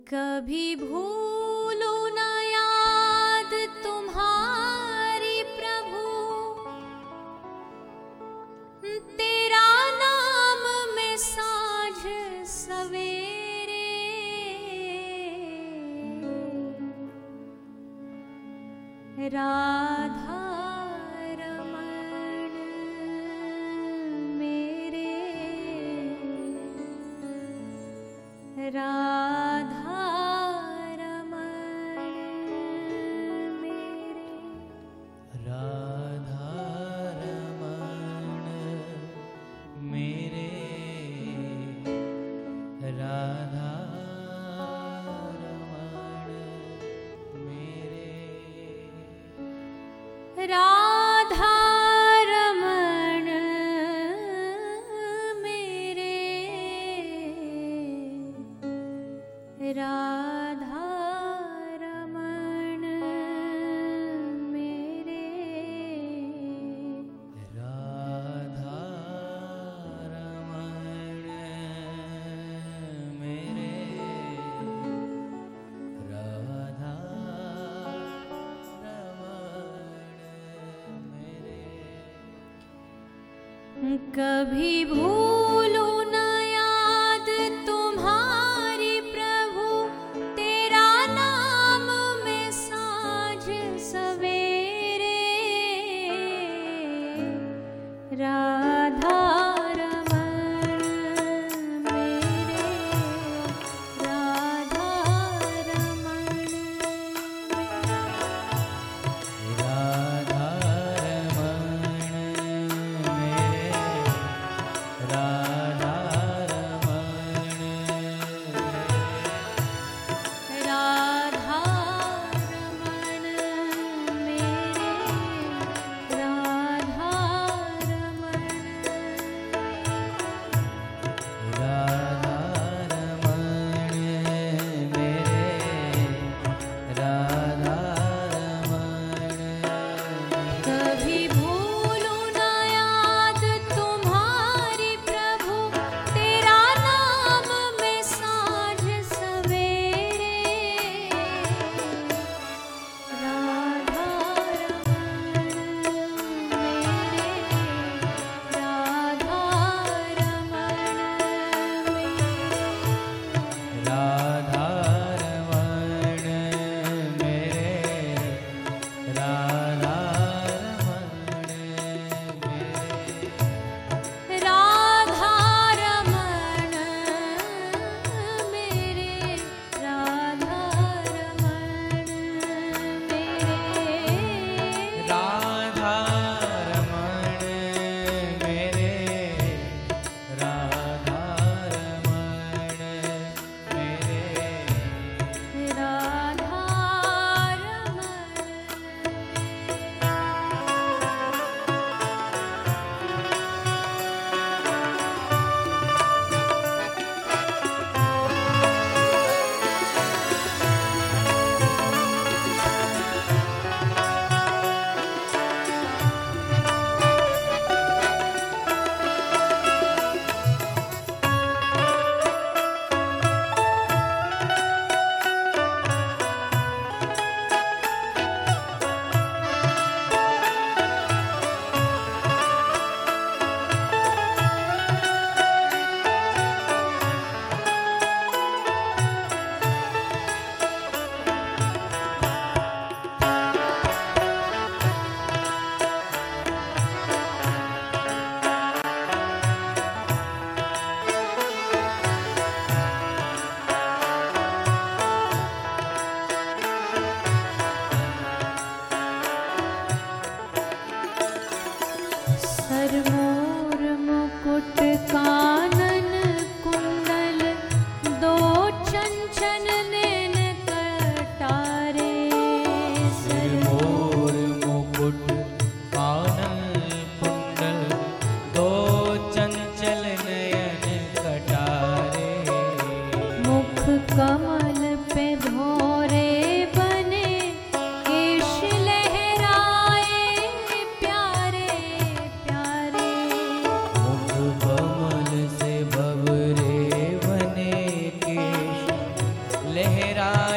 कभी भूलू न याद तुम्हारी प्रभु, तेरा नाम में साँझ सवेरे। राधा रमण मेरे, राधा रमण मेरे, राधा रमण मेरे, राधा रमण मेरे, राधा रमण मेरे, राधा रमण मेरे, राधा रमण मेरे, राधा रमण मेरे। कभी भूलू न याद तुम्हारी प्रभु, तेरा नाम में साँझ सवेरे। राधा रमण मेरे, राधा रमण मेरे, राधा रमण मेरे, राधा रमण मेरे, राधा रमण मेरे, राधा रमण, राधा रमण मेरे, राधा रमण। कभी भूलू न याद तुम्हारी प्रभु, तेरा नाम में साँझ सवेरे। राधा रमण मेरे, राधा रमण मेरे, राधा रमण मेरे, राधा रमण मेरे, राधा रमण मेरे, राधा रमण मेरे, राधा रमण मेरे, राधा रमण मेरे, राधा सरमोर मुकुट कानन कुंडल, दो चंचल नैन कटारे। सिरमोर मुकुट कानन कुंडल, दो चंचल नयन कटारे। मुख कमल पे धोरे बने, केश लहराए प्यारे प्यारे। मुख कमल से भवरे बने केश लहराए लहराए